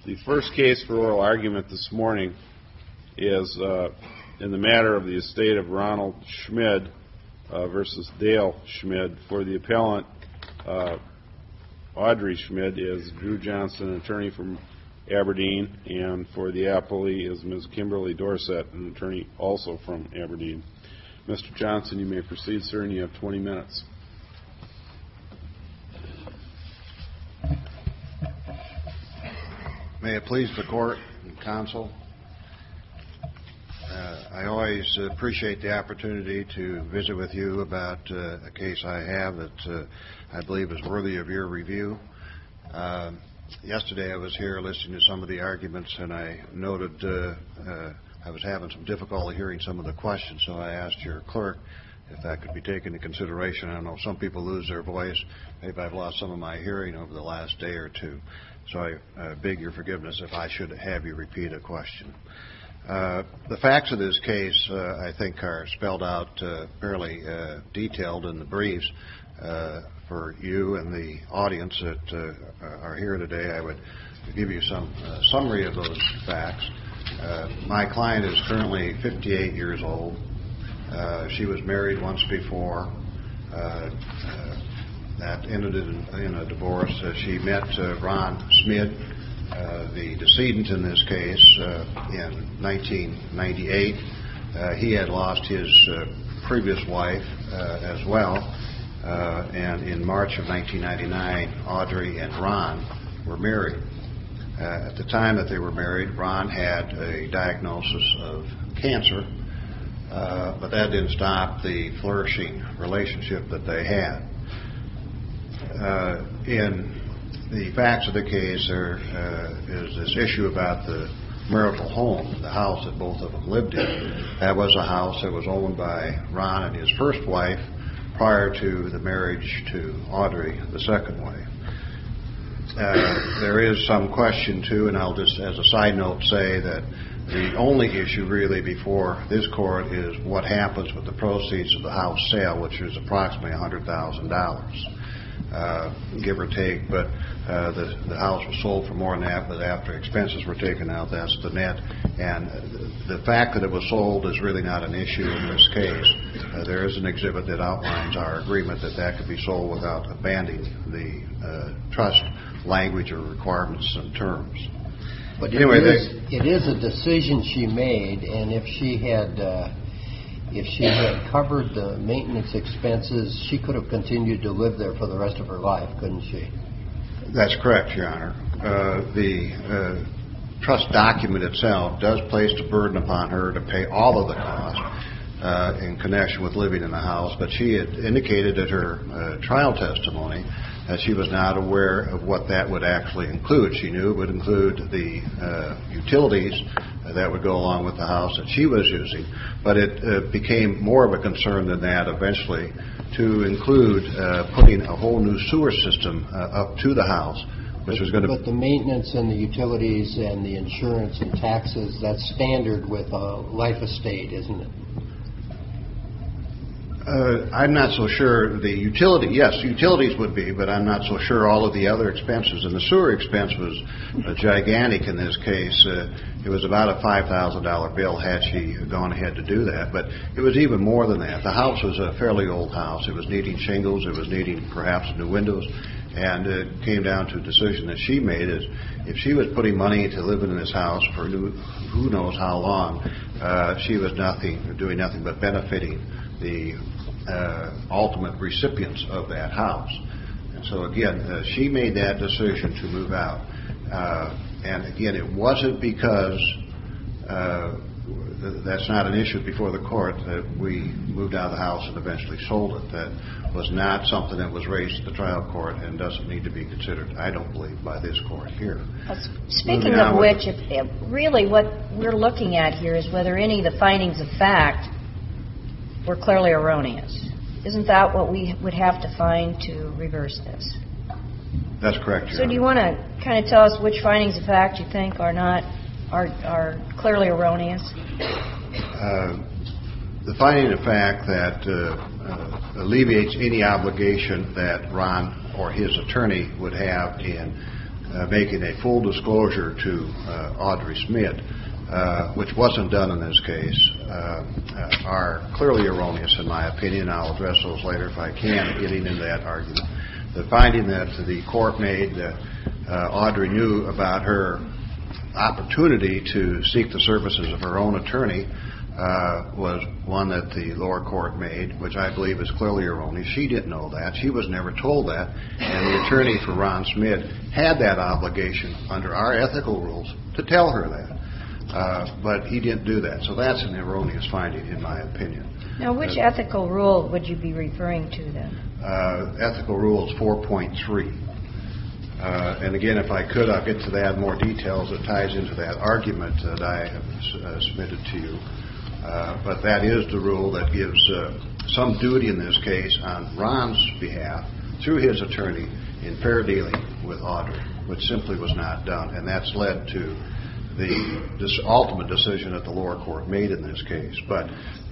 The first case for oral argument this morning is in the matter of the estate of Ronald Schmid versus Dale Schmid. For the appellant, Audrey Schmid, is Drew Johnson, attorney from Aberdeen, and for the appellee is Ms. Kimberly Dorsett, an attorney also from Aberdeen. Mr. Johnson, you may proceed, sir, and you have 20 minutes. May it please the court and counsel, I always appreciate the opportunity to visit with you about a case I have that I believe is worthy of your review. Yesterday I was here listening to some of the arguments, and I noted I was having some difficulty hearing some of the questions, so I asked your clerk if that could be taken into consideration. I know some people lose their voice. Maybe I've lost some of my hearing over the last day or two. So I beg your forgiveness if I should have you repeat a question. The facts of this case, I think, are spelled out fairly detailed in the briefs. For you and the audience that are here today, I would give you some summary of those facts. My client is currently 58 years old. She was married once before. That ended in a divorce. She met Ron Schmid, the decedent in this case, in 1998. He had lost his previous wife as well, and in March of 1999, Audrey and Ron were married. At the time that they were married, Ron had a diagnosis of cancer, but that didn't stop the flourishing relationship that they had. In the facts of the case, there is this issue about the marital home, the house that both of them lived in. That was a house that was owned by Ron and his first wife prior to the marriage to Audrey, the second wife. There is some question, too, and I'll just, as a side note, say that the only issue really before this court is what happens with the proceeds of the house sale, which is approximately $100,000. Give or take, but the house was sold for more than that, but after expenses were taken out, that's the net. And the fact that it was sold is really not an issue in this case. There is an exhibit that outlines our agreement that could be sold without abandoning the trust language or requirements and terms. But anyway, it is a decision she made, and if she had covered the maintenance expenses, she could have continued to live there for the rest of her life, couldn't she? That's correct, Your Honor. The trust document itself does place the burden upon her to pay all of the costs in connection with living in the house, but she had indicated at her trial testimony that she was not aware of what that would actually include. She knew it would include the utilities that would go along with the house that she was using, but it became more of a concern than that eventually to include putting a whole new sewer system up to the house, which was going to... But the maintenance and the utilities and the insurance and taxes, that's standard with a life estate, isn't it? I'm not so sure. The utilities would be, but I'm not so sure all of the other expenses. And the sewer expense was gigantic in this case. It was about a $5,000 bill had she gone ahead to do that. But it was even more than that. The house was a fairly old house. It was needing shingles. It was needing perhaps new windows. And it came down to a decision that she made is if she was putting money to live in this house for who knows how long, she was doing nothing but benefiting the ultimate recipients of that house. And so again, she made that decision to move out. And again, it wasn't because that's not an issue before the court that we moved out of the house and eventually sold it. That was not something that was raised at the trial court and doesn't need to be considered, I don't believe, by this court here. Speaking of which, really what we're looking at here is whether any of the findings of fact were clearly erroneous. Isn't that what we would have to find to reverse this? That's correct, Your So Honor. do you want to kind of tell us which findings of fact you think are clearly erroneous? The finding of fact that alleviates any obligation that Ron or his attorney would have in making a full disclosure to Audrey Smith, which wasn't done in this case, are clearly erroneous in my opinion. I'll address those later if I can, getting into that argument. The finding that the court made that Audrey knew about her opportunity to seek the services of her own attorney was one that the lower court made, which I believe is clearly erroneous. She didn't know that. She was never told that. And the attorney for Ron Smith had that obligation under our ethical rules to tell her that. But he didn't do that. So that's an erroneous finding, in my opinion. Now, which ethical rule would you be referring to then? Ethical Rules 4.3. And again, if I could, I'll get to that in more details that ties into that argument that I have submitted to you. But that is the rule that gives some duty in this case on Ron's behalf through his attorney in fair dealing with Audrey, which simply was not done. And that's led to this ultimate decision that the lower court made in this case. But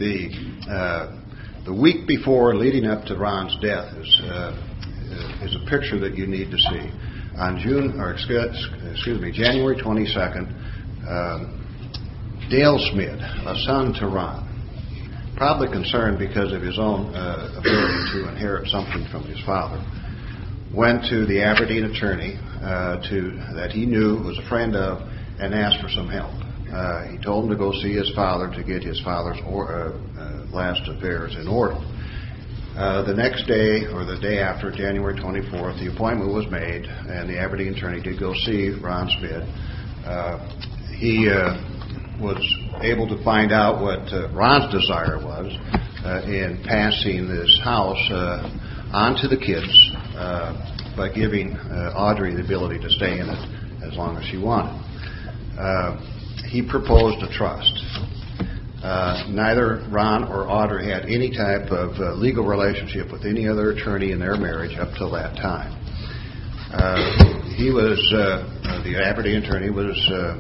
the week before, leading up to Ron's death, is a picture that you need to see. On January 22nd, Dale Smith, a son to Ron, probably concerned because of his own ability to inherit something from his father, went to the Aberdeen attorney that he knew, was a friend of, and asked for some help. He told him to go see his father to get his father's last affairs in order. The next day, or the day after, January 24th, the appointment was made, and the Aberdeen attorney did go see Ron Smith. He was able to find out what Ron's desire was in passing this house on to the kids by giving Audrey the ability to stay in it as long as she wanted. He proposed a trust. Neither Ron or Audrey had any type of legal relationship with any other attorney in their marriage up till that time. The Aberdeen attorney was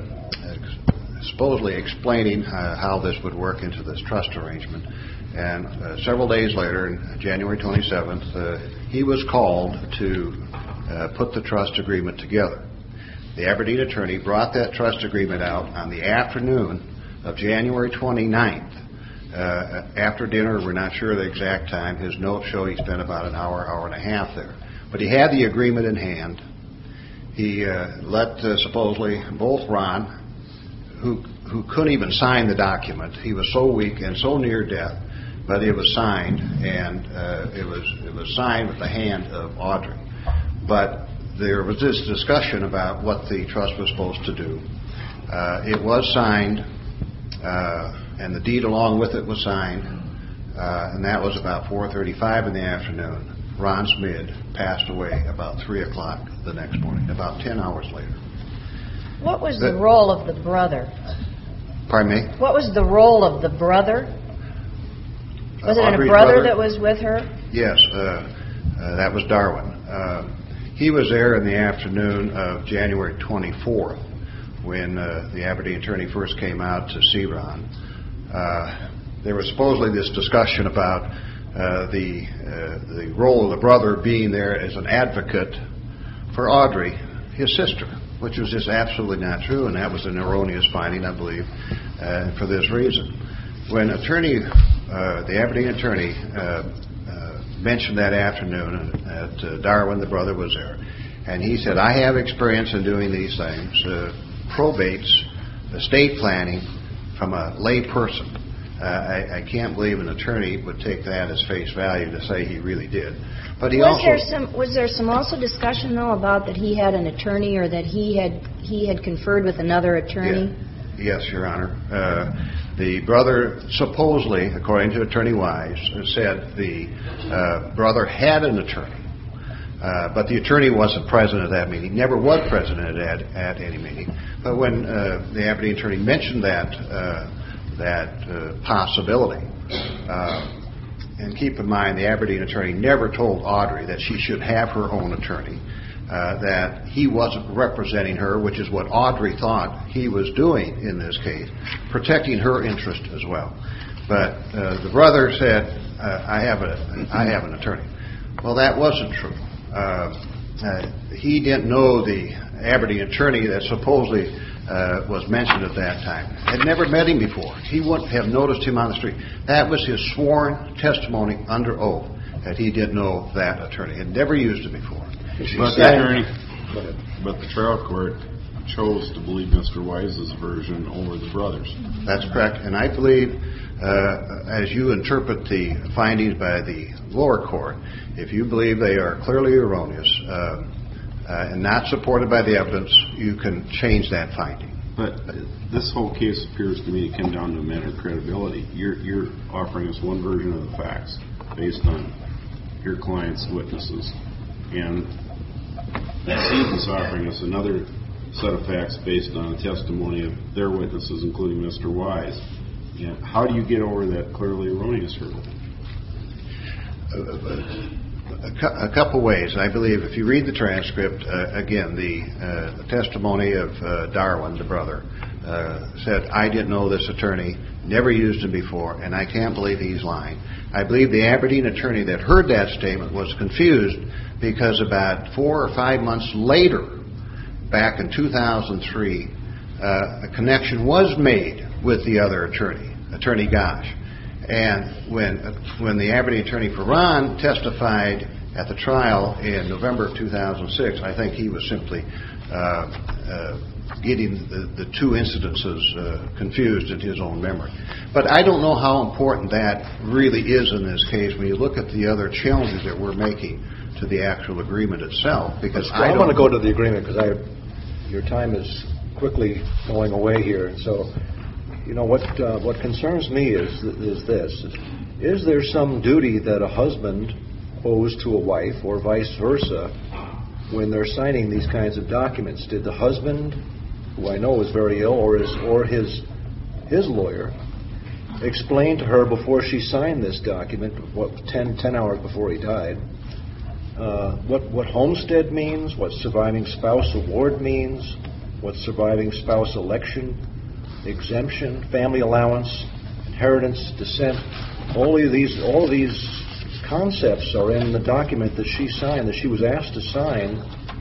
supposedly explaining how this would work into this trust arrangement. And several days later, January 27th, he was called to put the trust agreement together. The Aberdeen attorney brought that trust agreement out on the afternoon of January 29th. After dinner, we're not sure the exact time. His notes show he spent about an hour and a half there. But he had the agreement in hand. He let supposedly both Ron, who couldn't even sign the document. He was so weak and so near death, but it was signed, and it was signed with the hand of Audrey. But there was this discussion about what the trust was supposed to do. It was signed, and the deed along with it was signed, and that was about 4:35 in the afternoon. Ron Smith passed away about 3 o'clock the next morning, about 10 hours later. What was the role of the brother? Pardon me? What was the role of the brother? Was it a Audrey's brother that was with her? Yes, that was Darwin. He was there in the afternoon of January 24th when the Aberdeen attorney first came out to see Ron. There was supposedly this discussion about the role of the brother being there as an advocate for Audrey, his sister, which was just absolutely not true, and that was an erroneous finding, I believe, for this reason. When the Aberdeen attorney mentioned that afternoon that Darwin, the brother, was there, and he said, I have experience in doing these things, probates, estate planning, from a lay person. I can't believe an attorney would take that as face value to say he really did. But was there some also discussion though about that he had an attorney or that he had conferred with another attorney? Yes, Your Honor. The brother supposedly, according to Attorney Wise, said the brother had an attorney, but the attorney wasn't present at that meeting. Never was present at any meeting. But when the Aberdeen attorney mentioned that possibility. And keep in mind, the Aberdeen attorney never told Audrey that she should have her own attorney, that he wasn't representing her, which is what Audrey thought he was doing in this case, protecting her interest as well. But the brother said, I have an attorney. Well, that wasn't true. he didn't know the Aberdeen attorney that supposedly was mentioned at that time. Had never met him before. He wouldn't have noticed him on the street. That was his sworn testimony under oath, that he didn't know that attorney. Had never used it before. But the trial court chose to believe Mr. Wise's version over the brothers. That's correct. And I believe, as you interpret the findings by the lower court, if you believe they are clearly erroneous and not supported by the evidence, you can change that finding. But this whole case appears to me to come down to a matter of credibility. You're offering us one version of the facts based on your client's witnesses, and the Steve is offering us another set of facts based on the testimony of their witnesses, including Mr. Wise. And how do you get over that clearly erroneous hurdle? A couple ways. I believe if you read the transcript, again, the testimony of Darwin, the brother, said, I didn't know this attorney, never used him before, and I can't believe he's lying. I believe the Aberdeen attorney that heard that statement was confused because about 4 or 5 months later, back in 2003, a connection was made with the other attorney, Attorney Gosh. And when the Aberdeen attorney for Ron testified at the trial in November of 2006, I think he was simply getting the two incidences confused in his own memory. But I don't know how important that really is in this case when you look at the other challenges that we're making to the actual agreement itself. Because I want to go to the agreement because your time is quickly going away here. So, you know, what concerns me is this. Is there some duty that a husband owes to a wife or vice versa when they're signing these kinds of documents? Did the husband, who I know is very ill, or his lawyer, explain to her before she signed this document, 10 hours before he died, what homestead means, what surviving spouse award means, what surviving spouse election, exemption, family allowance, inheritance, descent? All of these concepts are in the document that she signed, that she was asked to sign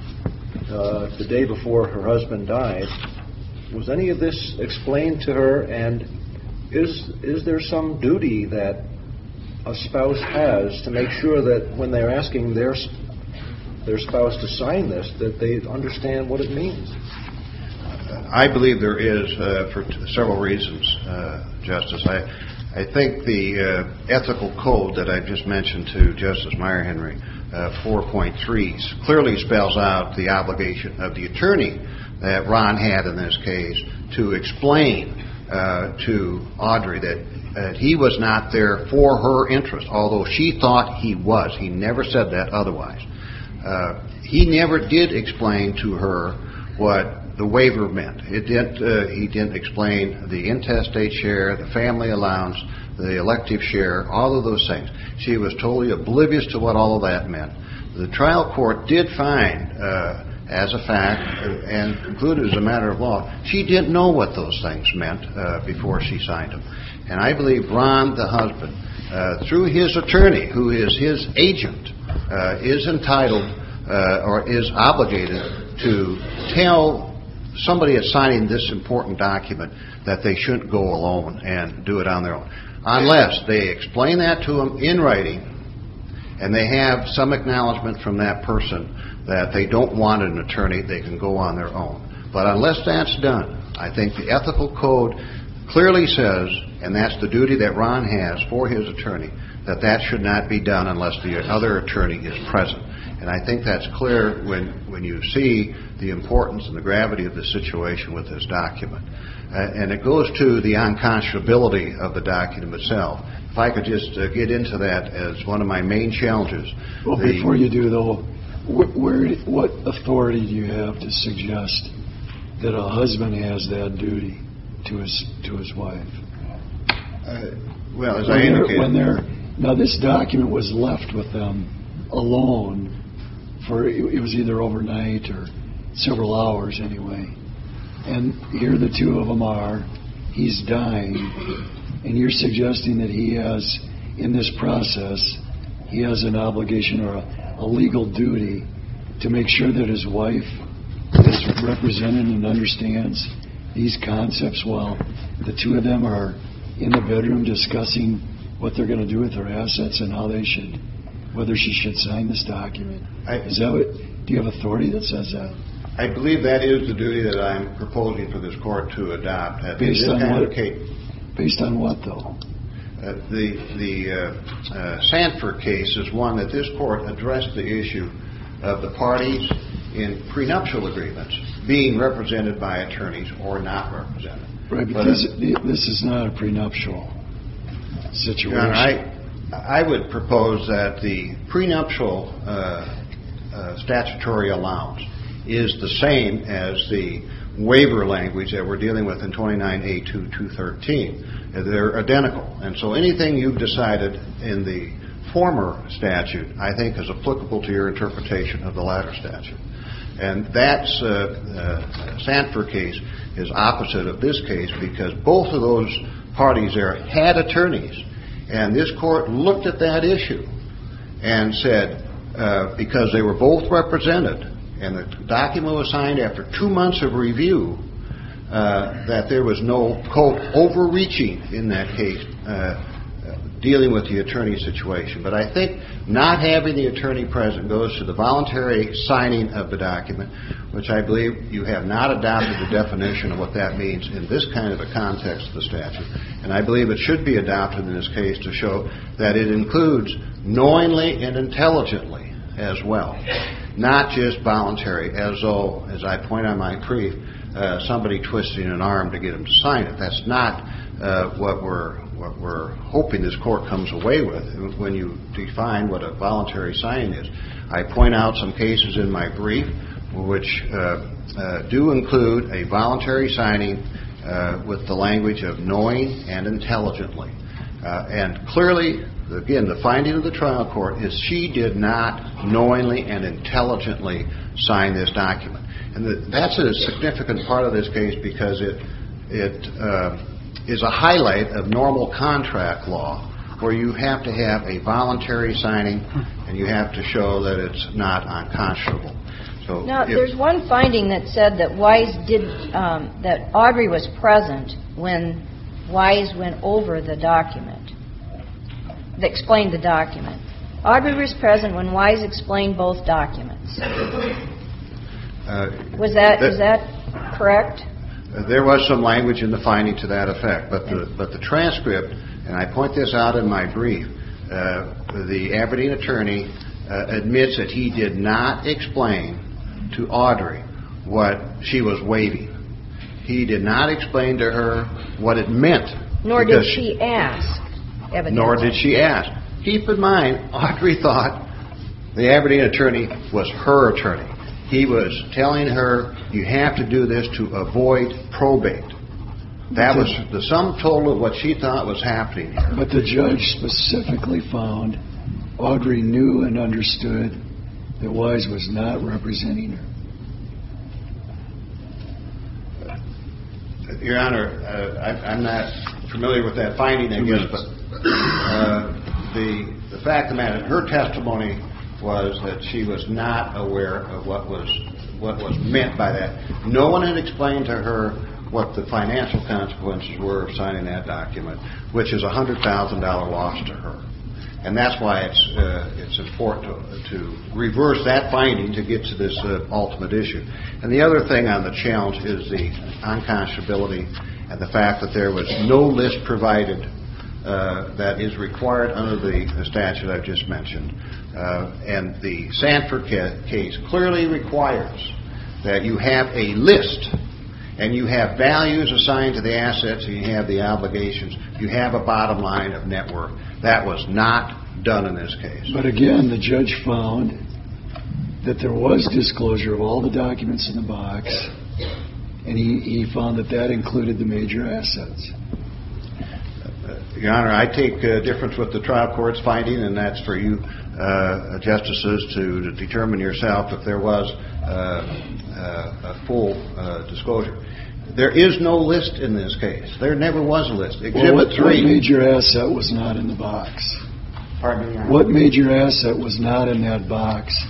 the day before her husband died. Was any of this explained to her, and is there some duty that a spouse has to make sure that when they're asking their spouse to sign this, that they understand what it means? I believe there is for several reasons, Justice. I think the ethical code that I just mentioned to Justice Meyer-Henry, 4.3, clearly spells out the obligation of the attorney that Ron had in this case to explain to Audrey that he was not there for her interest, although she thought he was. He never said that otherwise. He never did explain to her what the waiver meant. He didn't explain the intestate share, the family allowance, the elective share, all of those things. She was totally oblivious to what all of that meant. The trial court did find, as a fact, and concluded as a matter of law, she didn't know what those things meant before she signed them. And I believe Ron, the husband, through his attorney, who is his agent, is entitled or is obligated to tell somebody that's signing this important document that they shouldn't go alone and do it on their own, unless they explain that to them in writing and they have some acknowledgement from that person that they don't want an attorney, they can go on their own. But unless that's done, I think the ethical code clearly says, and that's the duty that Ron has for his attorney, that should not be done unless the other attorney is present. And I think that's clear when you see the importance and the gravity of the situation with this document. And it goes to the unconscionability of the document itself. If I could just get into that as one of my main challenges. Well, before you do, though, what authority do you have to suggest that a husband has that duty to his wife? Well, as I indicated... Now, this document was left with them alone it was either overnight or several hours anyway. And here the two of them are. He's dying. And you're suggesting that he has, in this process, he has an obligation or a legal duty to make sure that his wife is represented and understands these concepts while the two of them are in the bedroom discussing what they're going to do with their assets and whether she should sign this document? Do you have authority that says that? I believe that is the duty that I'm proposing for this court to adopt. Based on what, though? The Sanford case is one that this court addressed the issue of the parties in prenuptial agreements being represented by attorneys or not represented. Right, but this is not a prenuptial situation. Your Honor, I would propose that the prenuptial statutory allowance is the same as the waiver language that we're dealing with in 29A2-213. They're identical. And so anything you've decided in the former statute, I think, is applicable to your interpretation of the latter statute. And that's Sanford case is opposite of this case because both of those parties there had attorneys. And this court looked at that issue and said, because they were both represented, and the document was signed after 2 months of review, that there was no, quote, overreaching in that case dealing with the attorney situation. But I think not having the attorney present goes to the voluntary signing of the document, which I believe you have not adopted the definition of what that means in this kind of a context of the statute. And I believe it should be adopted in this case to show that it includes knowingly and intelligently as well, not just voluntary, as though, as I point on my brief, somebody twisting an arm to get him to sign it. That's not what we're hoping this court comes away with when you define what a voluntary signing is. I point out some cases in my brief which do include a voluntary signing with the language of knowing and intelligently. And clearly, again, the finding of the trial court is she did not knowingly and intelligently sign this document. And that's a significant part of this case because it is a highlight of normal contract law where you have to have a voluntary signing and you have to show that it's not unconscionable. So now, there's one finding that said that that Audrey was present when Wise went over the document, explained the document. Audrey was present when Wise explained both documents. Is that correct? There was some language in the finding to that effect, but the transcript, and I point this out in my brief, the Aberdeen attorney admits that he did not explain to Audrey what she was waiving. He did not explain to her what it meant. Nor did she ask. Evidently. Nor did she ask. Keep in mind, Audrey thought the Aberdeen attorney was her attorney. He was telling her, you have to do this to avoid probate. That was the sum total of what she thought was happening here. But the judge specifically found Audrey knew and understood that Wise was not representing her. Your Honor, I'm not familiar with that finding, I guess, but the fact of the matter, her testimony was that she was not aware of what was meant by that. No one had explained to her what the financial consequences were of signing that document, which is a $100,000 loss to her. And that's why it's important to reverse that finding to get to this ultimate issue. And the other thing on the challenge is the unconscionability and the fact that there was no list provided that is required under the statute I've just mentioned. And the Sanford case clearly requires that you have a list and you have values assigned to the assets and you have the obligations. You have a bottom line of net worth. That was not done in this case. But again, the judge found that there was disclosure of all the documents in the box, and he found that included the major assets. Your Honor, I take difference with the trial court's finding, and that's for you, justices, to determine yourself if there was a full disclosure. There is no list in this case. There never was a list. Exhibit 3. What major asset was not in the box? Pardon me, Your Honor? What major asset was not in that box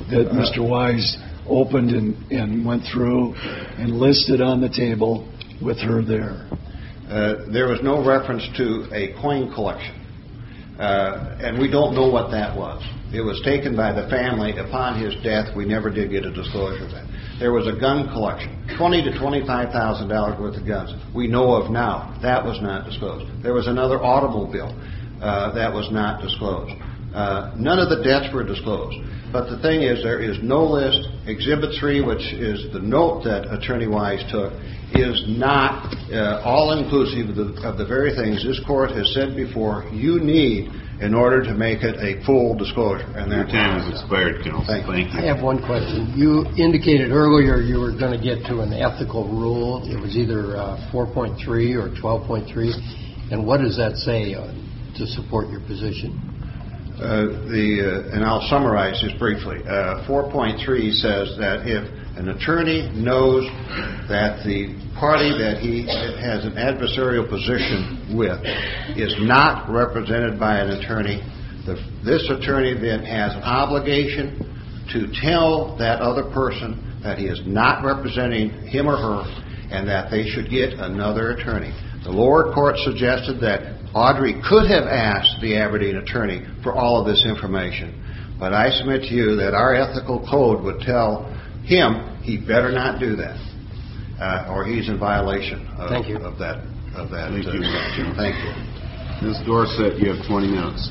that Mr. Wise opened and went through and listed on the table with her there? There was no reference to a coin collection, and we don't know what that was. It was taken by the family upon his death. We never did get a disclosure of that. There was a gun collection, $20,000 to $25,000 worth of guns. We know of now. That was not disclosed. There was another automobile that was not disclosed. None of the debts were disclosed. But the thing is, there is no list. Exhibit 3, which is the note that Attorney Wise took, is not all-inclusive of the very things this Court has said before you need in order to make it a full disclosure. And Your time has expired, Counsel. Thank you. I have one question. You indicated earlier you were going to get to an ethical rule. It was either 4.3 or 12.3. And what does that say to support your position? And I'll summarize this briefly. 4.3 says that if an attorney knows that the party that he has an adversarial position with is not represented by an attorney, this attorney then has an obligation to tell that other person that he is not representing him or her and that they should get another attorney. The lower court suggested that Audrey could have asked the Aberdeen attorney for all of this information, but I submit to you that our ethical code would tell him he better not do that, or he's in violation of that. Thank you. Thank you. Ms. Dorsett, you have 20 minutes.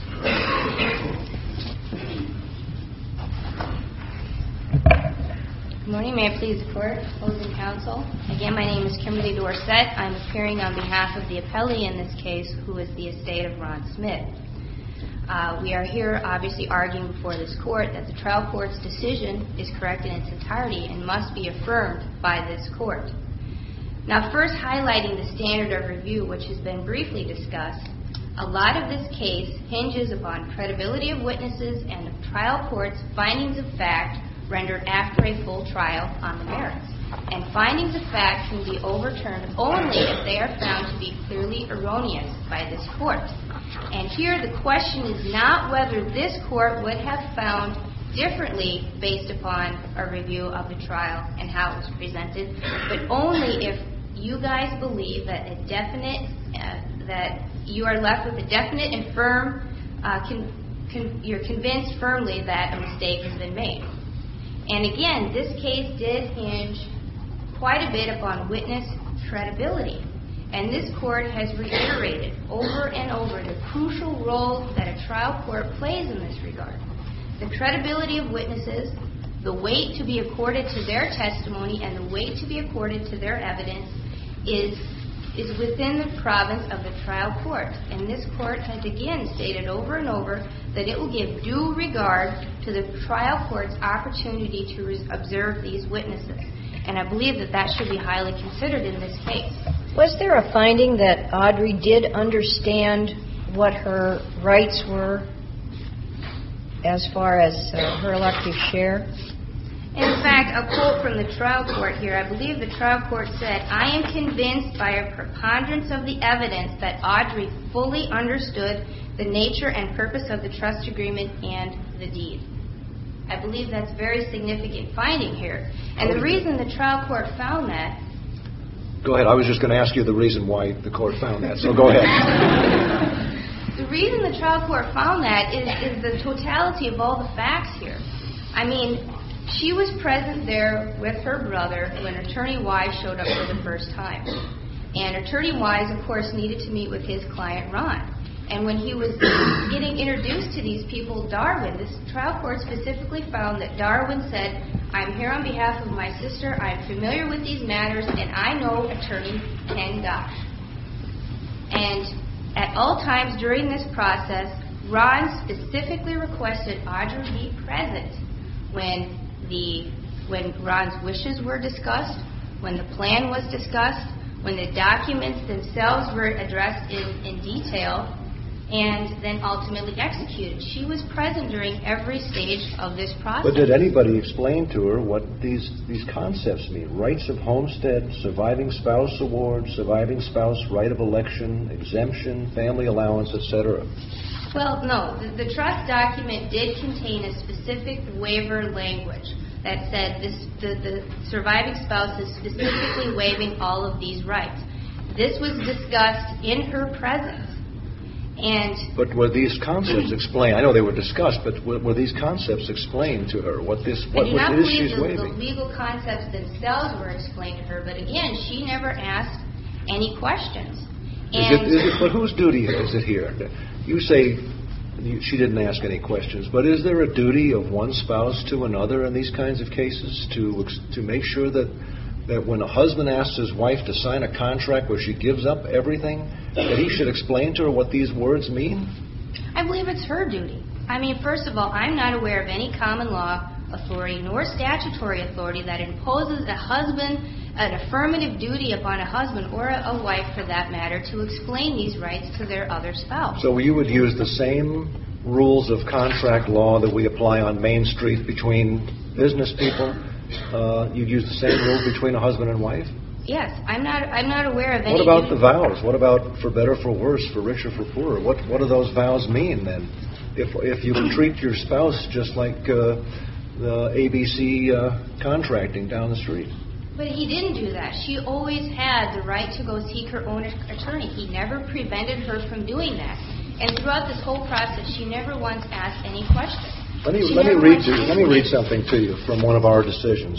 Good morning. May I please the Court, opposing counsel? Again, my name is Kimberly Dorsett. I'm appearing on behalf of the appellee in this case, who is the estate of Ron Smith. We are here obviously arguing before this Court that the trial court's decision is correct in its entirety and must be affirmed by this Court. Now, first highlighting the standard of review, which has been briefly discussed, a lot of this case hinges upon credibility of witnesses and the trial court's findings of fact rendered after a full trial on the merits. And findings of fact can be overturned only if they are found to be clearly erroneous by this Court. And here the question is not whether this Court would have found differently based upon a review of the trial and how it was presented, but only if you guys believe that that you are left with a definite and firm, you're convinced firmly that a mistake has been made. And again, this case did hinge quite a bit upon witness credibility. And this Court has reiterated over and over the crucial role that a trial court plays in this regard. The credibility of witnesses, the weight to be accorded to their testimony, and the weight to be accorded to their evidence is within the province of the trial court. And this Court has again stated over and over that it will give due regard to the trial court's opportunity to observe these witnesses. And I believe that that should be highly considered in this case. Was there a finding that Audrey did understand what her rights were as far as her elective share? In fact, a quote from the trial court here, I believe the trial court said, "I am convinced by a preponderance of the evidence that Audrey fully understood the nature and purpose of the trust agreement and the deed." I believe that's a very significant finding here. And the reason the trial court found that... Go ahead. I was just going to ask you the reason why the Court found that, so go ahead. The reason the trial court found that is the totality of all the facts here. I mean, she was present there with her brother when Attorney Wise showed up for the first time. And Attorney Wise, of course, needed to meet with his client, Ron. And when he was getting introduced to these people, Darwin, this trial court specifically found that Darwin said, "I'm here on behalf of my sister, I'm familiar with these matters, and I know Attorney Ken Goff." And at all times during this process, Ron specifically requested Audrey be present when Ron's wishes were discussed, when the plan was discussed, when the documents themselves were addressed in detail, and then ultimately executed. She was present during every stage of this process. But did anybody explain to her what these concepts mean? Rights of homestead, surviving spouse award, surviving spouse right of election, exemption, family allowance, etc. Well, no. The trust document did contain a specific waiver language that said the surviving spouse is specifically waiving all of these rights. This was discussed in her presence. But were these concepts explained? I know they were discussed, but were these concepts explained to her? What it is she's waiving? I do not believe the legal concepts themselves were explained to her, but again, she never asked any questions. But whose duty is it here? You say she didn't ask any questions, but is there a duty of one spouse to another in these kinds of cases to make sure that when a husband asks his wife to sign a contract where she gives up everything, that he should explain to her what these words mean? I believe it's her duty. I mean, first of all, I'm not aware of any common law authority nor statutory authority that imposes an affirmative duty upon a husband or a wife, for that matter, to explain these rights to their other spouse. So you would use the same rules of contract law that we apply on Main Street between business people? You'd use the same rules between a husband and wife? Yes, I'm not aware of any. What about the vows? What about for better, for worse, for richer, for poorer? What do those vows mean then? If you treat your spouse just like the ABC contracting down the street. But he didn't do that. She always had the right to go seek her own attorney. He never prevented her from doing that. And throughout this whole process, she never once asked any questions. Let me read something to you from one of our decisions.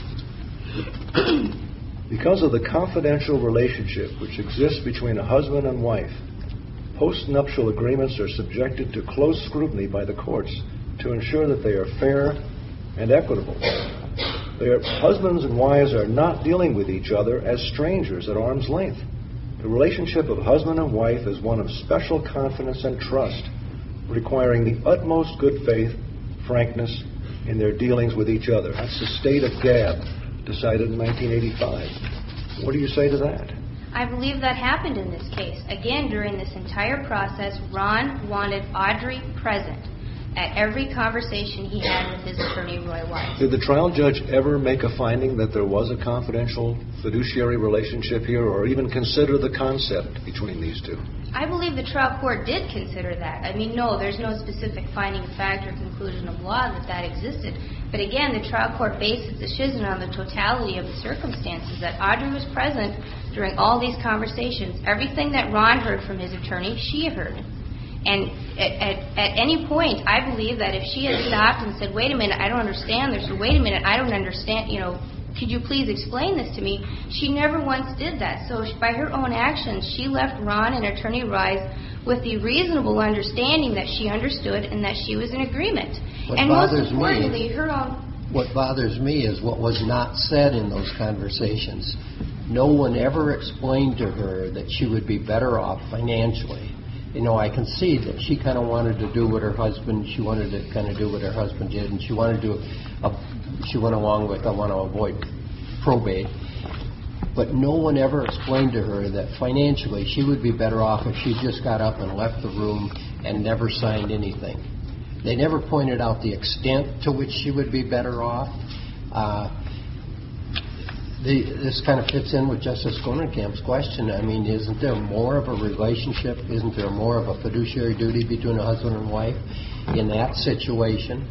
Because of the confidential relationship which exists between a husband and wife, postnuptial agreements are subjected to close scrutiny by the courts to ensure that they are fair and equitable. Husbands and wives are not dealing with each other as strangers at arm's length. The relationship of husband and wife is one of special confidence and trust, requiring the utmost good faith, frankness in their dealings with each other. That's the State of Gabb, decided in 1985. What do you say to that? I believe that happened in this case. Again, during this entire process, Ron wanted Audrey present at every conversation he had with his attorney, Roy Weiss. Did the trial judge ever make a finding that there was a confidential fiduciary relationship here, or even consider the concept between these two? I believe the trial court did consider that. I mean, no, there's no specific finding of fact or conclusion of law that existed. But again, the trial court based its decision on the totality of the circumstances, that Audrey was present during all these conversations. Everything that Ron heard from his attorney, she heard. And at any point, I believe that if she had stopped and said, wait a minute, I don't understand this, or wait a minute, I don't understand, could you please explain this to me? She never once did that. So by her own actions, she left Ron and Attorney Rice with the reasonable understanding that she understood and that she was in agreement. And most importantly, her own... What bothers me is what was not said in those conversations. No one ever explained to her that she would be better off financially. I can see that she kind of wanted to do what her husband, she wanted to kind of do what her husband did, and she wanted to she went along with, I want to avoid probate. But no one ever explained to her that financially she would be better off if she just got up and left the room and never signed anything. They never pointed out the extent to which she would be better off. This kind of fits in with Justice Schoenenkamp's question. I mean, isn't there more of a relationship? Isn't there more of a fiduciary duty between a husband and wife in that situation?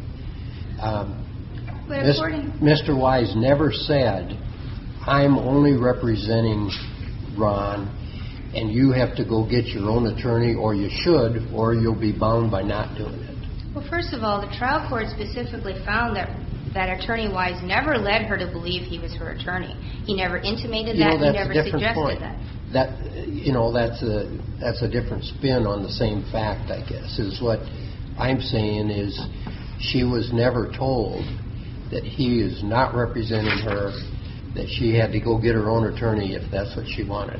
Mr. Wise never said, I'm only representing Ron, and you have to go get your own attorney, or you should, or you'll be bound by not doing it. Well, first of all, the trial court specifically found that Attorney Wise never led her to believe he was her attorney. He never intimated that. He never suggested that. That's a different spin on the same fact, I guess. Is what I'm saying is she was never told that he is not representing her, that she had to go get her own attorney if that's what she wanted.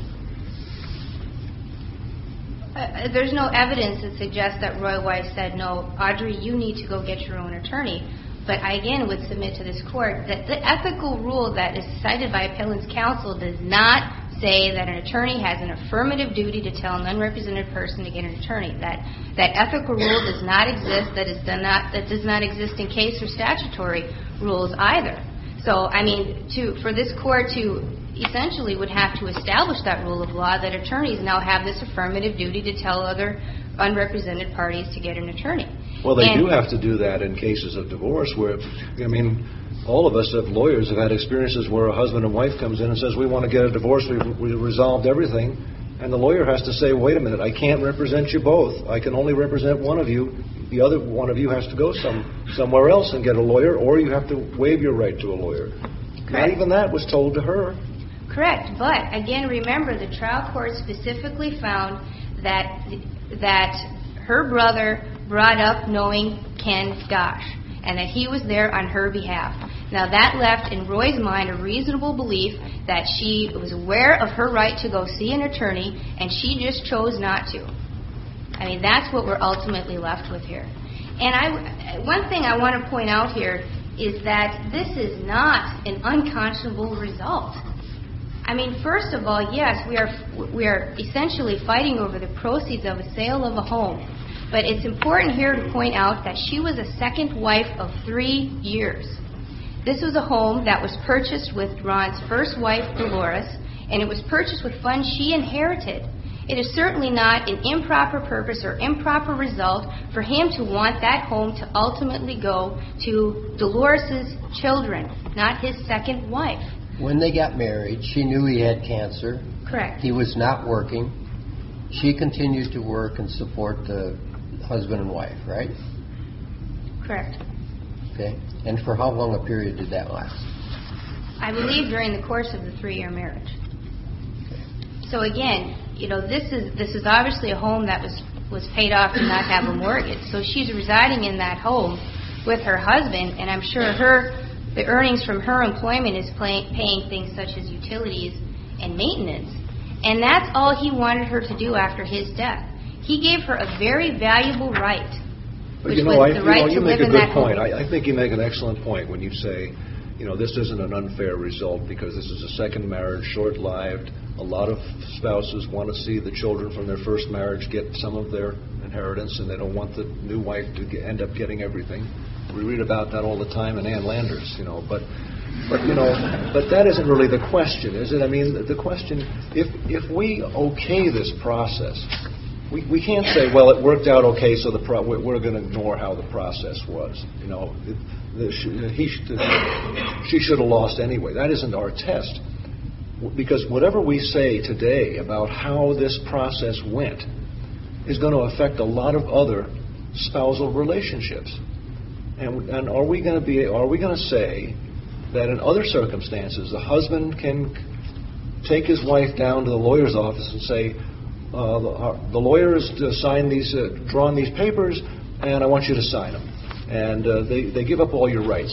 There's no evidence that suggests that Roy Weiss said, no, Audrey, you need to go get your own attorney. But I again would submit to this court that the ethical rule that is cited by Appellant's counsel does not say that an attorney has an affirmative duty to tell an unrepresented person to get an attorney. That ethical rule does not exist. That does not exist in case or statutory rules either. So, I mean, for this court to essentially would have to establish that rule of law that attorneys now have this affirmative duty to tell other unrepresented parties to get an attorney. Well, they And- do have to do that in cases of divorce where, I mean, all of us lawyers have had experiences where a husband and wife comes in and says, we want to get a divorce, we resolved everything, and the lawyer has to say, wait a minute, I can't represent you both. I can only represent one of you. The other one of you has to go somewhere else and get a lawyer, or you have to waive your right to a lawyer. Not Correct. even that was told to her. Correct, but again, remember, the trial court specifically found that her brother brought up knowing Ken Gosch, and that he was there on her behalf. Now, that left in Roy's mind a reasonable belief that she was aware of her right to go see an attorney, and she just chose not to. I mean, that's what we're ultimately left with here. And one thing I want to point out here is that this is not an unconscionable result. I mean, first of all, yes, we are essentially fighting over the proceeds of a sale of a home. But it's important here to point out that she was a second wife of 3 years. This was a home that was purchased with Ron's first wife, Dolores, and it was purchased with funds she inherited. It is certainly not an improper purpose or improper result for him to want that home to ultimately go to Dolores' children, not his second wife. When they got married, she knew he had cancer. Correct. He was not working. She continued to work and support the husband and wife, right? Correct. Okay. And for how long a period did that last? I believe during the course of the 3-year marriage. So again, this is obviously a home that was paid off to not have a mortgage. So she's residing in that home with her husband, and I'm sure the earnings from her employment is paying things such as utilities and maintenance. And that's all he wanted her to do after his death. He gave her a very valuable right, But which was the right to you make live a in good that point. home. I think you make an excellent point when you say, this isn't an unfair result because this is a second marriage, short-lived. A lot of spouses want to see the children from their first marriage get some of their inheritance, and they don't want the new wife to end up getting everything. We read about that all the time in Ann Landers, But that isn't really the question, is it? I mean, the question, if we okay this process, we can't say, well, it worked out okay, so we're going to ignore how the process was. She should have lost anyway. That isn't our test. Because whatever we say today about how this process went is going to affect a lot of other spousal relationships. And are we going to say that in other circumstances the husband can take his wife down to the lawyer's office and say, the lawyer has drawn these papers, and I want you to sign them. And they give up all your rights.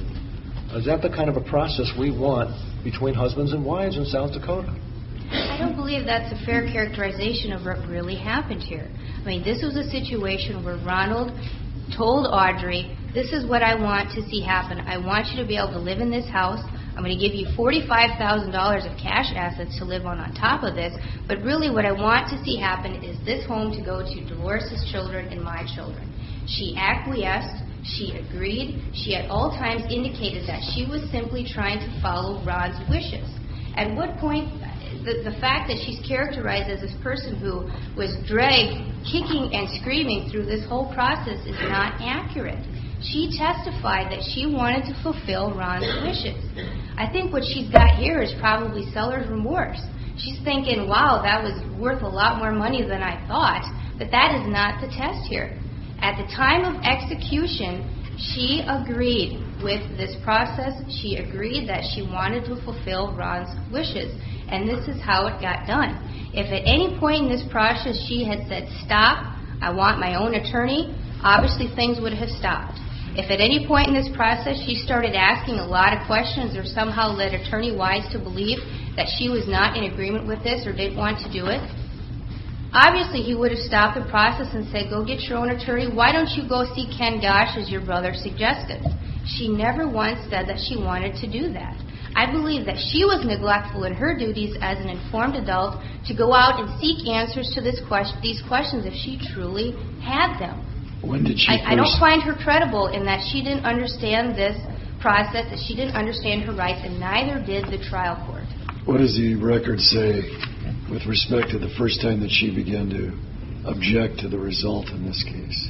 Is that the kind of a process we want between husbands and wives in South Dakota? I don't believe that's a fair characterization of what really happened here. I mean, this was a situation where Ronald told Audrey, this is what I want to see happen. I want you to be able to live in this house. I'm going to give you $45,000 of cash assets to live on top of this. But really what I want to see happen is this home to go to Dolores' children and my children. She acquiesced. She agreed. She at all times indicated that she was simply trying to follow Ron's wishes. At what point, the fact that she's characterized as this person who was dragged, kicking and screaming through this whole process is not accurate. She testified that she wanted to fulfill Ron's wishes. I think what she's got here is probably seller's remorse. She's thinking, wow, that was worth a lot more money than I thought, but that is not the test here. At the time of execution, she agreed with this process. She agreed that she wanted to fulfill Ron's wishes, and this is how it got done. If at any point in this process she had said, stop, I want my own attorney, obviously things would have stopped. If at any point in this process she started asking a lot of questions or somehow led Attorney Wise to believe that she was not in agreement with this or didn't want to do it, obviously he would have stopped the process and said, go get your own attorney. Why don't you go see Ken Gosch as your brother suggested? She never once said that she wanted to do that. I believe that she was neglectful in her duties as an informed adult to go out and seek answers to these questions if she truly had them. When did she I don't find her credible in that she didn't understand this process, that she didn't understand her rights, and neither did the trial court. What does the record say with respect to the first time that she began to object to the result in this case?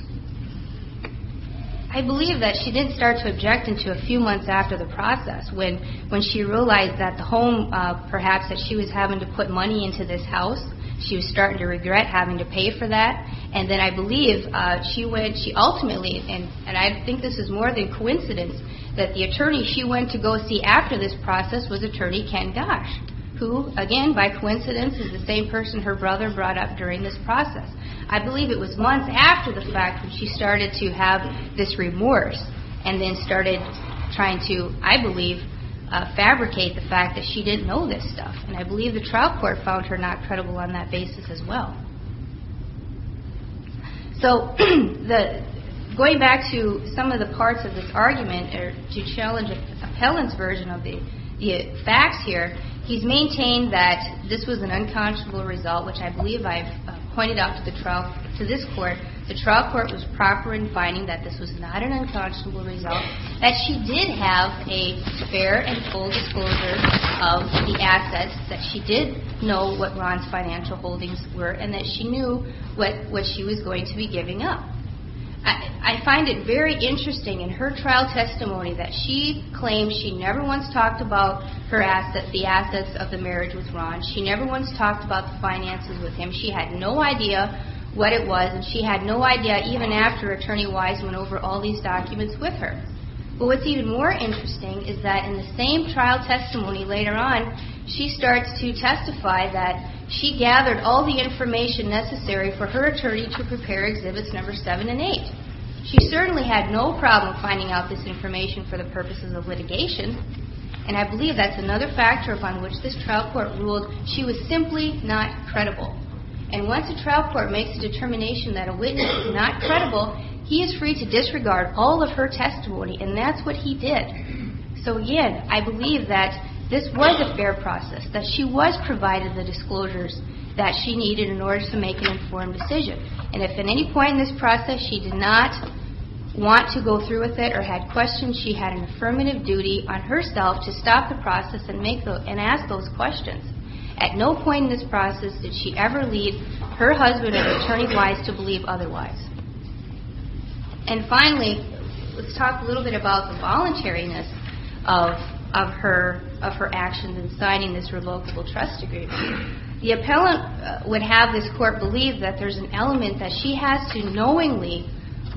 I believe that she didn't start to object until a few months after the process, when she realized that the home, perhaps that she was having to put money into this house. She was starting to regret having to pay for that. And then I believe she ultimately, and I think this is more than coincidence, that the attorney she went to go see after this process was attorney Ken Gosh, who, again, by coincidence, is the same person her brother brought up during this process. I believe it was months after the fact when she started to have this remorse and then started trying to, I believe, fabricate the fact that she didn't know this stuff. And I believe the trial court found her not credible on that basis as well. So going back to some of the parts of this argument, or to challenge appellant's version of the facts here, he's maintained that this was an unconscionable result, which I believe I've pointed out to this court. The trial court was proper in finding that this was not an unconscionable result, that she did have a fair and full disclosure of the assets, that she did know what Ron's financial holdings were, and that she knew what she was going to be giving up. I find it very interesting in her trial testimony that she claims she never once talked about the assets of the marriage with Ron. She never once talked about the finances with him. She had no idea what it was, and she had no idea even after Attorney Wise went over all these documents with her. But what's even more interesting is that in the same trial testimony later on, she starts to testify that she gathered all the information necessary for her attorney to prepare exhibits number 7 and 8. She certainly had no problem finding out this information for the purposes of litigation, and I believe that's another factor upon which this trial court ruled she was simply not credible. And once a trial court makes a determination that a witness is not credible, he is free to disregard all of her testimony, and that's what he did. So again, I believe that this was a fair process, that she was provided the disclosures that she needed in order to make an informed decision. And if at any point in this process she did not want to go through with it or had questions, she had an affirmative duty on herself to stop the process and ask those questions. At no point in this process did she ever lead her husband or Attorney Wise to believe otherwise. And finally, let's talk a little bit about the voluntariness of her actions in signing this revocable trust agreement. The appellant would have this court believe that there's an element that she has to knowingly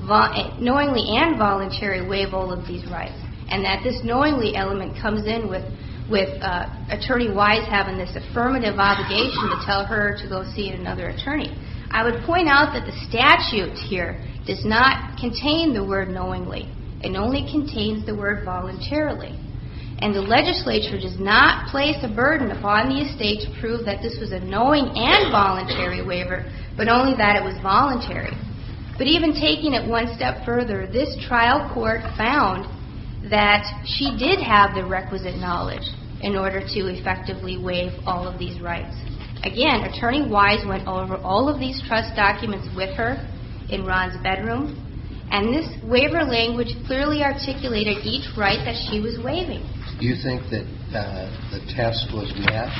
and voluntarily waive all of these rights, and that this knowingly element comes in with Attorney Wise having this affirmative obligation to tell her to go see another attorney. I would point out that the statute here does not contain the word knowingly. It only contains the word voluntarily. And the legislature does not place a burden upon the estate to prove that this was a knowing and voluntary waiver, but only that it was voluntary. But even taking it one step further, this trial court found that she did have the requisite knowledge in order to effectively waive all of these rights. Again, Attorney Wise went over all of these trust documents with her in Ron's bedroom, and this waiver language clearly articulated each right that she was waiving. Do you think that the test was met?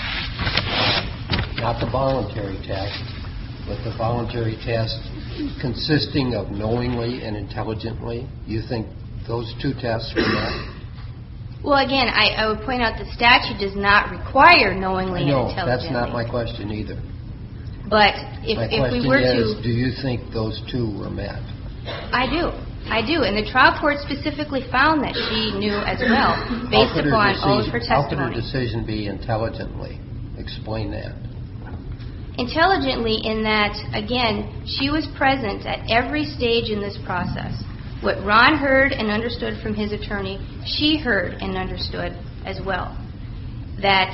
Not the voluntary test, but the voluntary test consisting of knowingly and intelligently. You think those two tests were met? Well, again, I would point out the statute does not require knowingly and intelligently. No, that's not my question either. But if we were to... do you think those two were met? I do. And the trial court specifically found that she knew as well, based upon all of her testimony. How could her decision be intelligently? Explain that. Intelligently in that, again, she was present at every stage in this process. What Ron heard and understood from his attorney, she heard and understood as well. That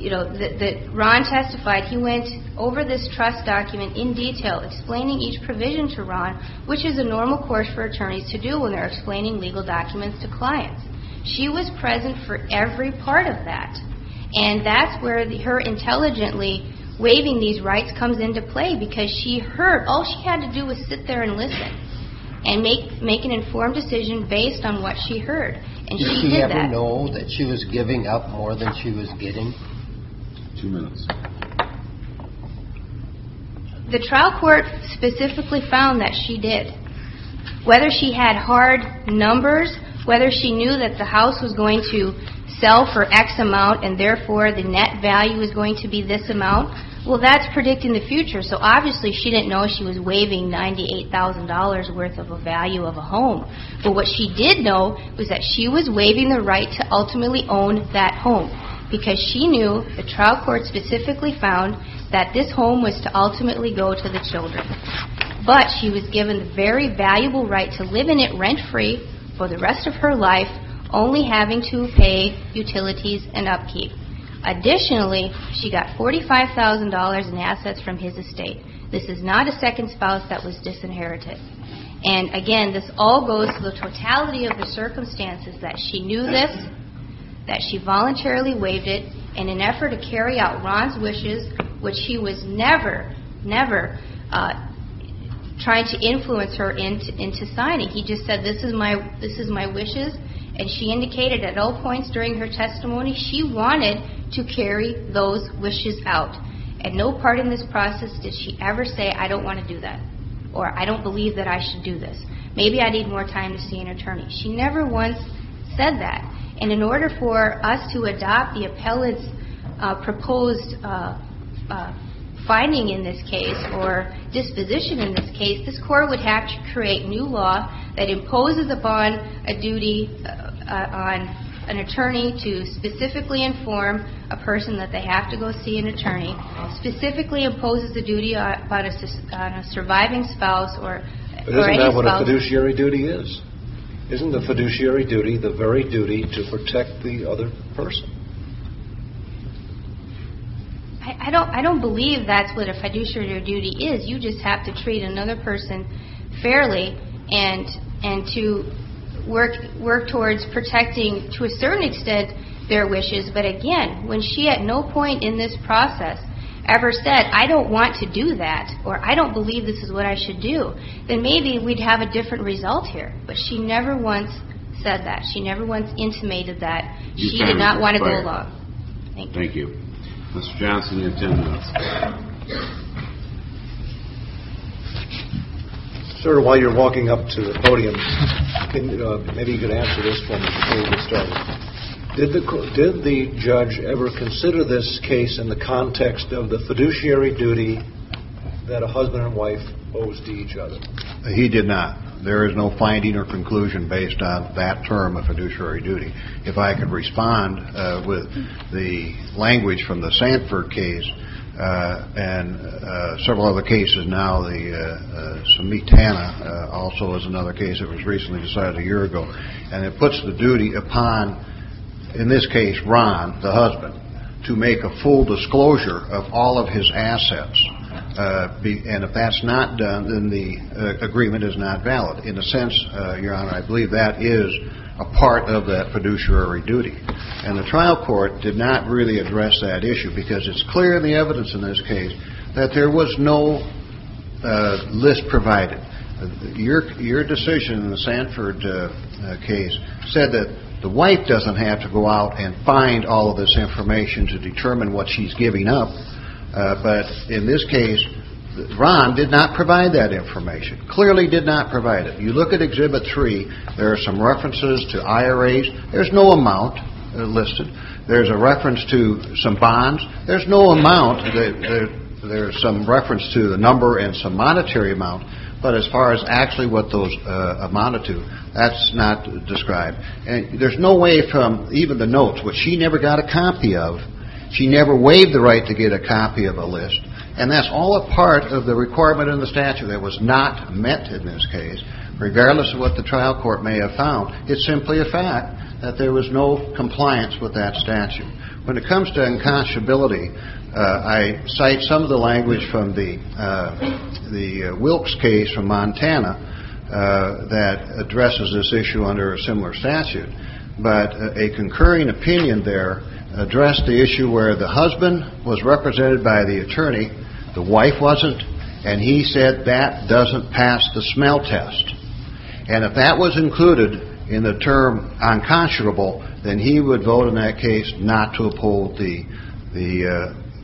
Ron testified, he went over this trust document in detail, explaining each provision to Ron, which is a normal course for attorneys to do when they're explaining legal documents to clients. She was present for every part of that. And that's where her intelligently waiving these rights comes into play, because she heard. All she had to do was sit there and listen and make an informed decision based on what she heard. And did she did that. Did she ever know that she was giving up more than she was getting? 2 minutes. The trial court specifically found that she did. Whether she had hard numbers, whether she knew that the house was going to sell for X amount and therefore the net value is going to be this amount, well, that's predicting the future. So obviously she didn't know she was waiving $98,000 worth of a value of a home. But what she did know was that she was waiving the right to ultimately own that home, because she knew the trial court specifically found that this home was to ultimately go to the children. But she was given the very valuable right to live in it rent-free for the rest of her life, only having to pay utilities and upkeep. Additionally, she got $45,000 in assets from his estate. This is not a second spouse that was disinherited. And again, this all goes to the totality of the circumstances, that she knew this, that she voluntarily waived it, in an effort to carry out Ron's wishes, which he was never trying to influence her into signing. He just said, this is my wishes, and she indicated at all points during her testimony she wanted to carry those wishes out. At no part in this process did she ever say, I don't want to do that, or I don't believe that I should do this. Maybe I need more time to see an attorney. She never once said that. And in order for us to adopt the appellate's proposed finding in this case, or disposition in this case, this court would have to create new law that imposes upon a duty on an attorney to specifically inform a person that they have to go see an attorney, specifically imposes a duty on a surviving spouse or any spouse. But isn't that what a fiduciary duty is? Isn't the fiduciary duty the very duty to protect the other person? I don't believe that's what a fiduciary duty is. You just have to treat another person fairly and to work towards protecting, to a certain extent, their wishes. But again, when she at no point in this process ever said, I don't want to do that, or I don't believe this is what I should do, then maybe we'd have a different result here. But she never once said that. She never once intimated that she did not want to go along. Thank you. Mr. Johnson, you have 10 minutes. Sir, while you're walking up to the podium, maybe you could answer this for me before we get started. Did the judge ever consider this case in the context of the fiduciary duty that a husband and wife owes to each other? He did not. There is no finding or conclusion based on that term of fiduciary duty. If I could respond with the language from the Sanford case and several other cases now, the Samitana also is another case that was recently decided a year ago, and it puts the duty upon, in this case, Ron, the husband, to make a full disclosure of all of his assets. And if that's not done, then the agreement is not valid. In a sense, Your Honor, I believe that is a part of that fiduciary duty. And the trial court did not really address that issue, because it's clear in the evidence in this case that there was no list provided. Your decision in the Sanford case said that the wife doesn't have to go out and find all of this information to determine what she's giving up. But in this case, Ron did not provide that information. Clearly did not provide it. You look at Exhibit 3, there are some references to IRAs. There's no amount listed. There's a reference to some bonds. There's no amount. There's some reference to the number and some monetary amount. But as far as actually what those amounted to, that's not described. And there's no way from even the notes, which she never got a copy of. She never waived the right to get a copy of a list. And that's all a part of the requirement in the statute that was not met in this case, regardless of what the trial court may have found. It's simply a fact that there was no compliance with that statute. When it comes to unconscionability, I cite some of the language from the Wilkes case from Montana that addresses this issue under a similar statute. But a concurring opinion there addressed the issue where the husband was represented by the attorney, the wife wasn't, and he said that doesn't pass the smell test. And if that was included in the term unconscionable, then he would vote in that case not to uphold the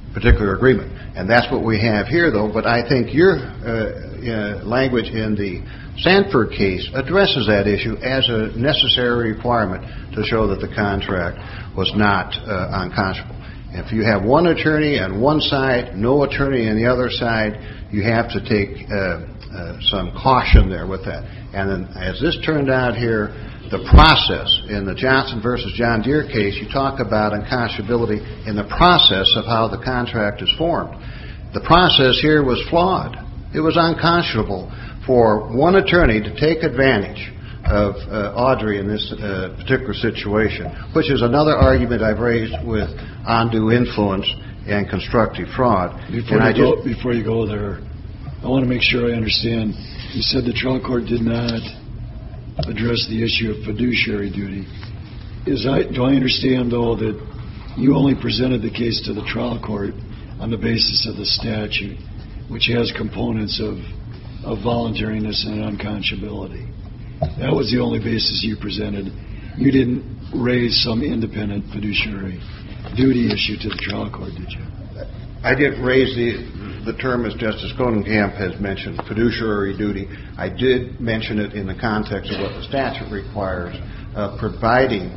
particular agreement. And that's what we have here, though. But I think your language in the Sanford case addresses that issue as a necessary requirement to show that the contract was not unconscionable. If you have one attorney on one side, no attorney on the other side, you have to take some caution there with that. And then, as this turned out here, the process in the Johnson versus John Deere case, you talk about unconscionability in the process of how the contract is formed. The process here was flawed. It was unconscionable for one attorney to take advantage of Audrey in this particular situation, which is another argument I've raised with undue influence and constructive fraud. Before you go there, I want to make sure I understand. You said the trial court did not address the issue of fiduciary duty. Do I understand, though, that you only presented the case to the trial court on the basis of the statute, which has components of voluntariness and unconscionability? That was the only basis you presented. You didn't raise some independent fiduciary duty issue to the trial court, did you? I didn't raise the term, as Justice Kohnenkamp has mentioned, fiduciary duty. I did mention it in the context of what the statute requires, providing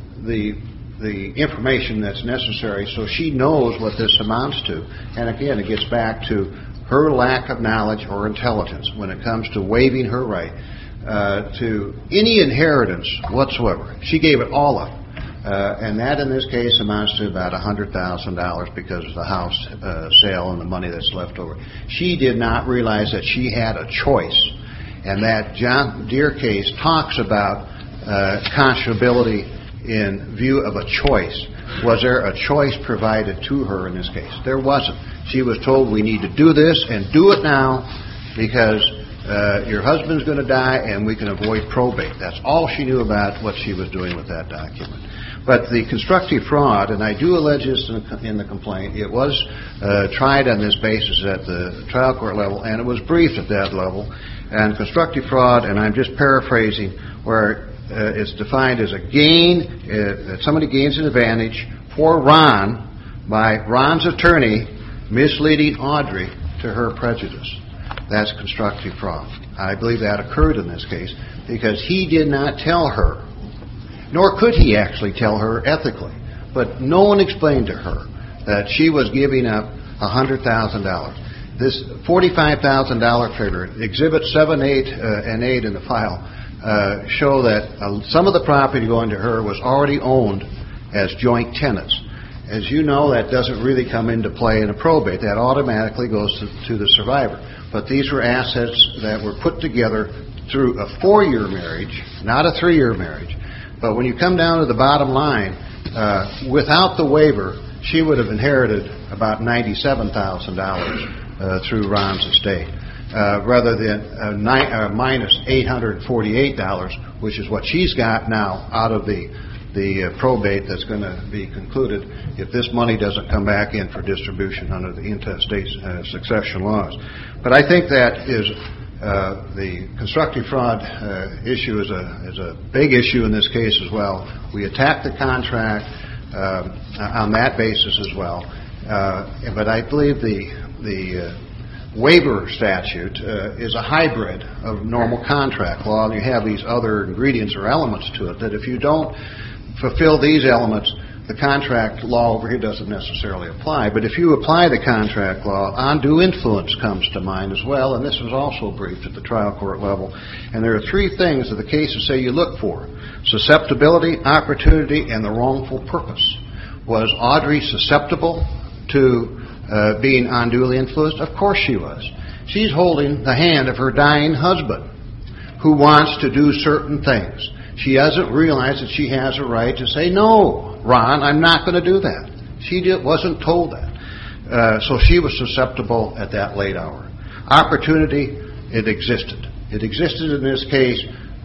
the information that's necessary so she knows what this amounts to. And again, it gets back to her lack of knowledge or intelligence when it comes to waiving her right to any inheritance whatsoever. She gave it all up. And that, in this case, amounts to about $100,000 because of the house sale and the money that's left over. She did not realize that she had a choice. And that John Deere case talks about conscionability in view of a choice. Was there a choice provided to her in this case? There wasn't. She was told, we need to do this and do it now because your husband's going to die and we can avoid probate. That's all she knew about what she was doing with that document. But the constructive fraud, and I do allege this in the complaint, it was tried on this basis at the trial court level, and it was briefed at that level. And constructive fraud, and I'm just paraphrasing, where it's defined as a gain, that somebody gains an advantage for Ron by Ron's attorney misleading Audrey to her prejudice. That's constructive fraud. I believe that occurred in this case because he did not tell her, nor could he actually tell her ethically, but no one explained to her that she was giving up $100,000. This $45,000 figure, Exhibit 7, 8, and 8 in the file, show that some of the property going to her was already owned as joint tenants. As you know, that doesn't really come into play in a probate. That automatically goes to the survivor. But these were assets that were put together through a 4-year marriage, not a 3-year marriage. But when you come down to the bottom line, without the waiver, she would have inherited about $97,000 through Ron's estate, rather than minus $848, which is what she's got now out of the probate that's going to be concluded if this money doesn't come back in for distribution under the intestate succession laws. But I think that is the constructive fraud issue is a big issue in this case as well. We attack the contract on that basis as well. But I believe the waiver statute is a hybrid of normal contract law, and you have these other ingredients or elements to it that if you don't fulfill these elements, the contract law over here doesn't necessarily apply. But if you apply the contract law, undue influence comes to mind as well, and this was also briefed at the trial court level. And there are 3 things that the cases say you look for: susceptibility, opportunity, and the wrongful purpose. Was Audrey susceptible to being unduly influenced? Of course she was. She's holding the hand of her dying husband who wants to do certain things. She doesn't realize that she has a right to say, no, Ron, I'm not going to do that. She wasn't told that. So she was susceptible at that late hour. Opportunity, it existed. It existed in this case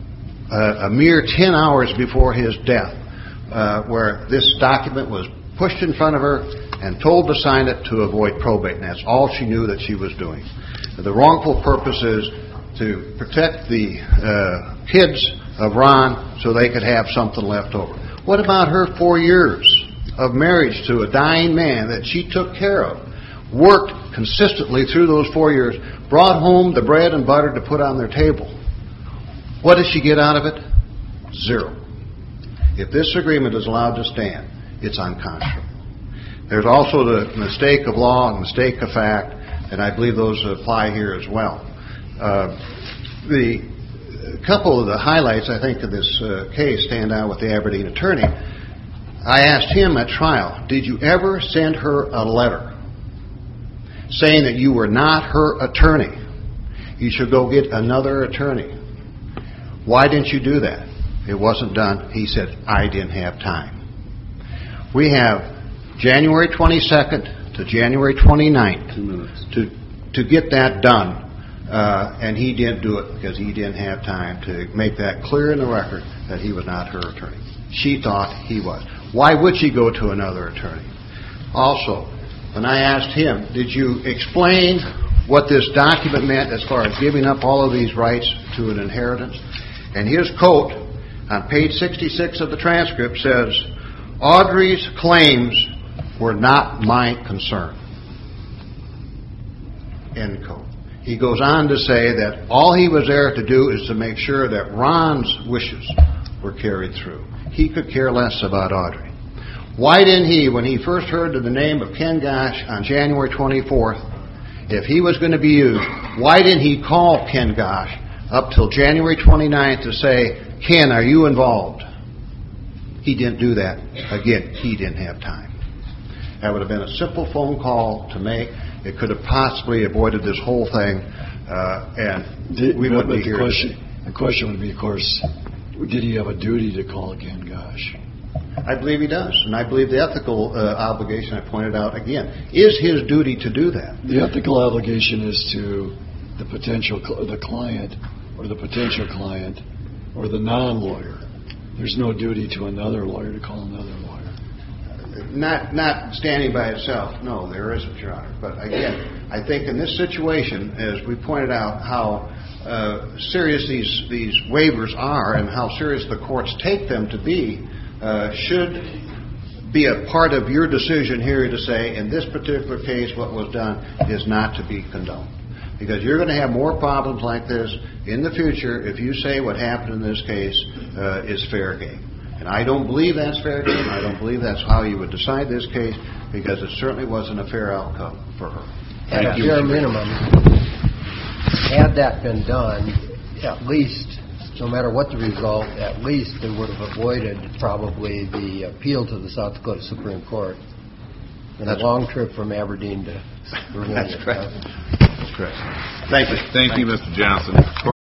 a mere 10 hours before his death, where this document was pushed in front of her and told to sign it to avoid probate. And that's all she knew that she was doing. The wrongful purpose is to protect the kids of Ron so they could have something left over. What about her 4 years of marriage to a dying man that she took care of, worked consistently through those 4 years, brought home the bread and butter to put on their table. What does she get out of it? Zero. If this agreement is allowed to stand, it's unconscionable. There's also the mistake of law and mistake of fact, and I believe those apply here as well. The couple of the highlights, I think, of this case stand out with the Aberdeen attorney. I asked him at trial, did you ever send her a letter saying that you were not her attorney? You should go get another attorney. Why didn't you do that? It wasn't done. He said, I didn't have time. We have January 22nd to January 29th 2 minutes. to get that done. And he didn't do it because he didn't have time to make that clear in the record that he was not her attorney. She thought he was. Why would she go to another attorney? Also, when I asked him, did you explain what this document meant as far as giving up all of these rights to an inheritance? And his quote on page 66 of the transcript says, Audrey's claims were not my concern. End quote. He goes on to say that all he was there to do is to make sure that Ron's wishes were carried through. He could care less about Audrey. Why didn't he, when he first heard of the name of Ken Gosch on January 24th, if he was going to be used, why didn't he call Ken Gosch up till January 29th to say, Ken, are you involved? He didn't do that. Again, he didn't have time. That would have been a simple phone call to make. It could have possibly avoided this whole thing, and we wouldn't be here. The question would be, of course, did he have a duty to call Ken Gosch? I believe he does, and I believe the ethical obligation I pointed out again is his duty to do that. The ethical obligation is to the client, or the potential client, or the non-lawyer. There's no duty to another lawyer to call another lawyer. Not standing by itself. No, there isn't, Your Honor. But again, I think in this situation, as we pointed out, how serious these waivers are and how serious the courts take them to be, should be a part of your decision here to say, in this particular case, what was done is not to be condoned. Because you're going to have more problems like this in the future if you say what happened in this case is fair game. And I don't believe that's fair game. I don't believe that's how you would decide this case, because it certainly wasn't a fair outcome for her. At a bare minimum, had that been done, at least, no matter what the result, at least they would have avoided probably the appeal to the South Dakota Supreme Court and a long trip from Aberdeen to Virginia. That's correct. That's correct. Thank you. Thank you, Mr. Johnson.